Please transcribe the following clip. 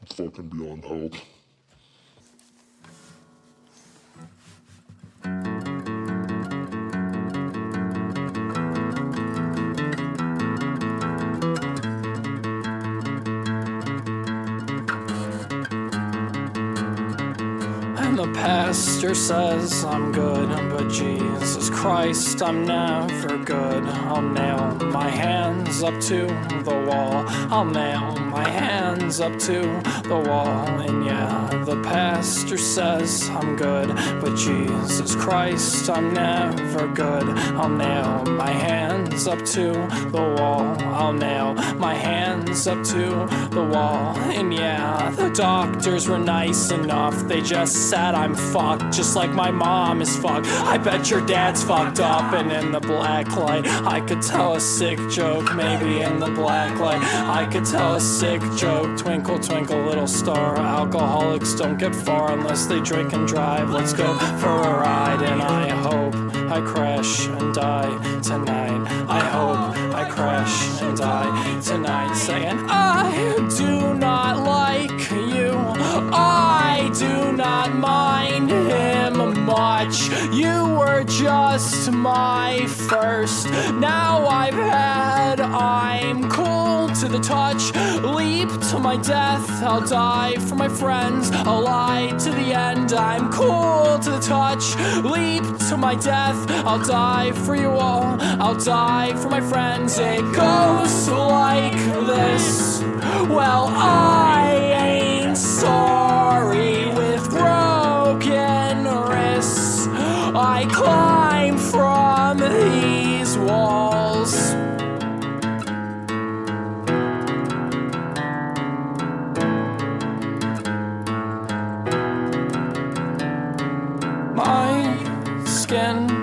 fucking beyond help. And the pastor says I'm good, but Jesus Christ, I'm never good. I'll nail my hands up to the wall. I'll nail my hands up to the wall. And yeah, the pastor says I'm good, but Jesus Christ, I'm never good. I'll nail my hands up to the wall. I'll nail my hands up to the wall. And yeah, the doctors were nice enough. They just said I'm fucked, just like my mom is fucked. I bet your dad's fucked up. And in the black light, I could tell a sick joke. Maybe in the black light, I could tell a sick joke. Twinkle, twinkle, little star. Alcoholics don't get far unless they drink and drive. Let's go for a ride, and I hope I crash and die tonight. I hope I crash and die tonight. Saying I do not like you, I do not mind him much. You were just my first. Now I've had, I'm cool to the touch. Leap to my death, I'll die for my friends. I'll lie to the end, I'm cool to the touch. Leap to my death, I'll die for you all. I'll die for my friends. It goes like this. Well, I ain't sorry with broken wrists. I climb from these walls. My skin